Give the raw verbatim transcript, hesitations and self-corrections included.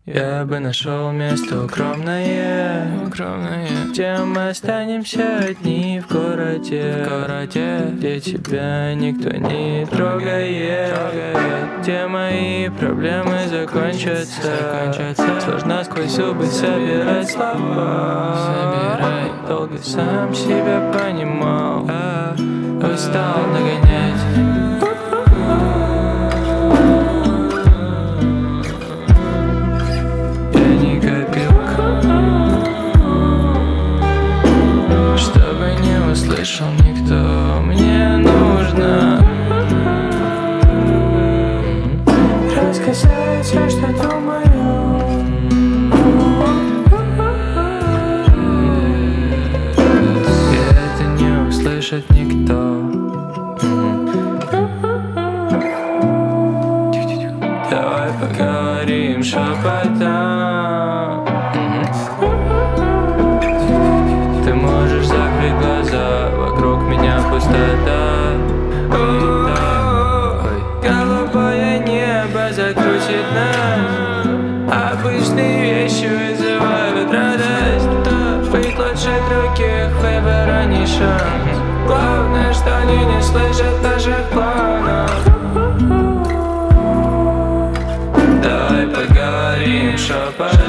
Я бы нашел место укромное, укромное, где мы останемся одни в городе, в городе, где тебя никто не трогает, трогает, где мои проблемы закончатся, закончатся. Сложно сквозь зубы собирать слова, собирай. Долго сам себя понимал, а устал нагонять. Слышал никто, мне нужно рассказать все, что думаю. И это не услышит никто. Давай поговорим шепотом. Ты можешь закрыть глаза, вокруг меня пустота. Голубое небо закрутит нас. Обычные вещи вызывают радость. Быть лучше других, выбора не шанс. Главное, что они не слышат наших планов. Давай поговорим шепотом.